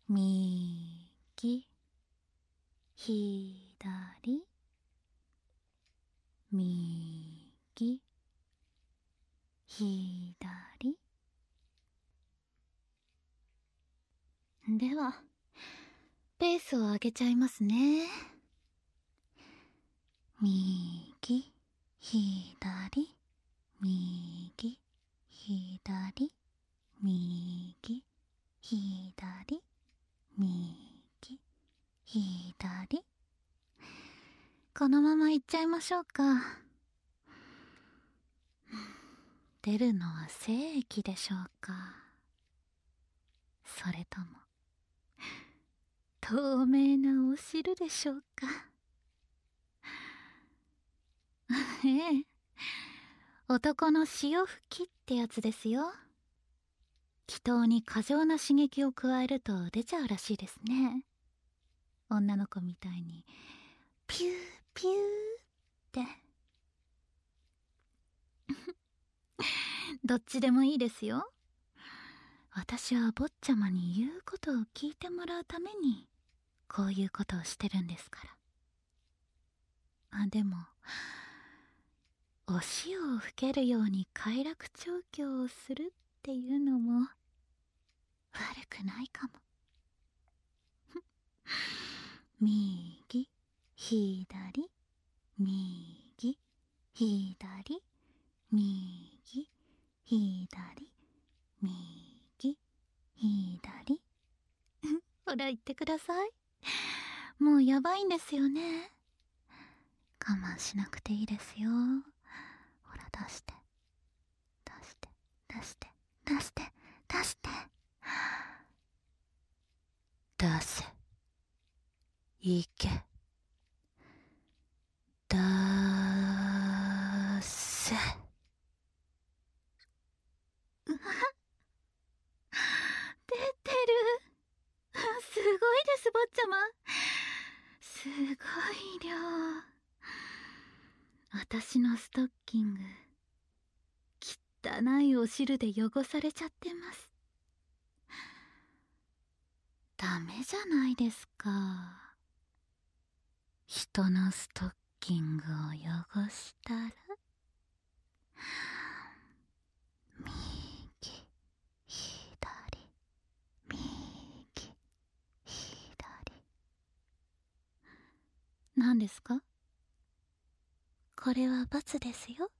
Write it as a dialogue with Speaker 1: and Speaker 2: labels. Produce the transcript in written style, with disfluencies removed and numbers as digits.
Speaker 1: 右、左、右、左。では、ペースを上げちゃいますね。右、左、右、左、右、左、右、左。このまま行っちゃいましょうか。出るのは精液でしょうか。それとも、透明なお汁でしょうか。ええ、男の潮吹きってやつですよ。気筒に過剰な刺激を加えると出ちゃうらしいですね。女の子みたいにピューピューってどっちでもいいですよ。私は坊ちゃまに言うことを聞いてもらうためにこういうことをしてるんですから。でもお潮を吹けるように快楽調教をするっていうのも悪くないかも。右、左、右、左、右、左、右、左。ほら言ってください。もうやばいんですよね。我慢しなくていいですよ。ほら出して、出して、出して、出して、出して。出せ。いけ。出せ。出てる。すごいです、坊ちゃま。すごい量。私のストッキング、汚いお汁で汚されちゃってます。ダメじゃないですか。人のストッキングを汚したら。右、左、右、左。何ですか？これは罰ですよ。